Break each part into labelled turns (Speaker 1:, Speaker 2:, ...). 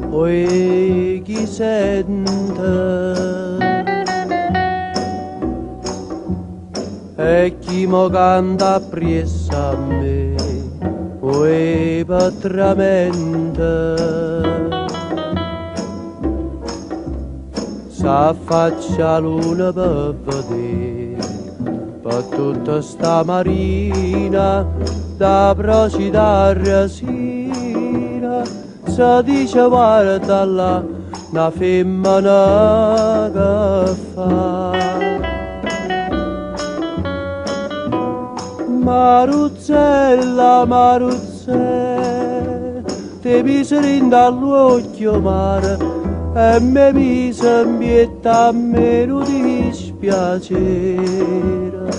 Speaker 1: poi chi sente e chi mo canta appresso a me, poi patramente s'affaccia luna per vedere per tutta sta marina da procida resina. Si dice guarda là una femmina che fa Maruzzella, Maruzzella, ti miseri dall'occhio mare e mi mise in pietà a me non dispiacere.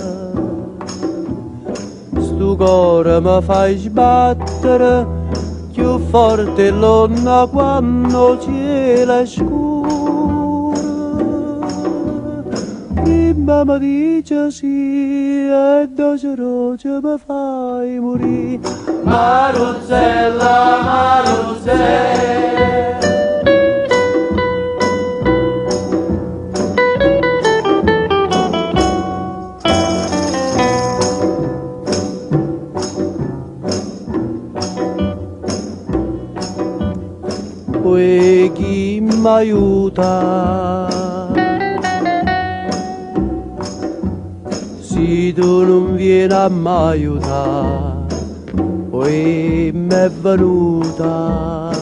Speaker 1: Sto cuore mi fai sbattere più forte l'onna quando cielo è scuro. Prima mi dice sì e doce mi fai morire. Maruzzella, Maruzzella, poi chi mi aiuta se tu non vieni a mi aiutare poi mi è venuta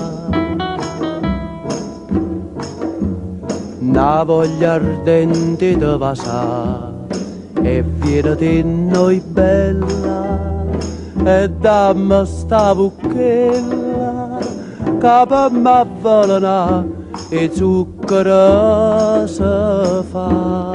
Speaker 1: una voglia ardente di passare e viene di noi bella e dammi sta bucchella che mi avvelena e zucchero si fa.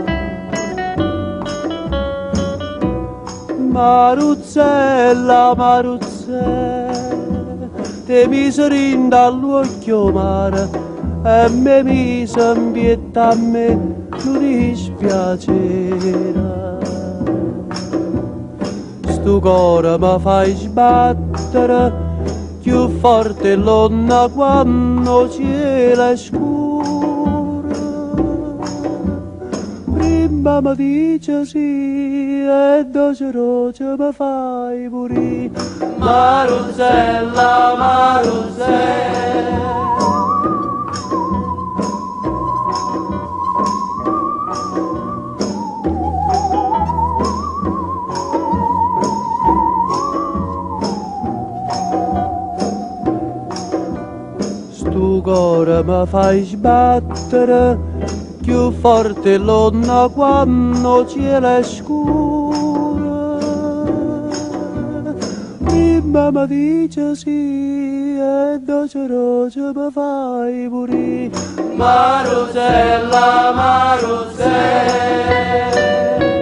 Speaker 1: Maruzzella, Maruzzella, ti miseri dall'occhio mare e mi mise in pietà a me non dispiacere. Sto cuore mi fai sbattere più forte l'onna quando cielo è scuro. Prima mi dice sì e doce mi fai morire. Maruzzella, Maruzzella, sto cuore mi fai sbattere più forte l'onna quando cielo è scuro. Prima mi dice sì e doce mi fai morire. Maruzzella, Maruzzella.